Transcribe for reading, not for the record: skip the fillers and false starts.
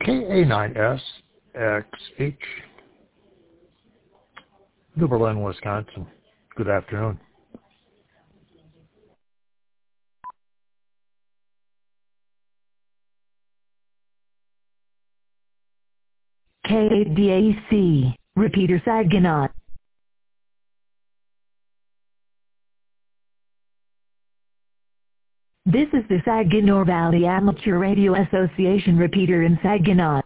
KA9SXH, New Berlin, Wisconsin. Good afternoon. KDAC, repeater Saginaw. This is the Saginaw Valley Amateur Radio Association repeater in Saginaw.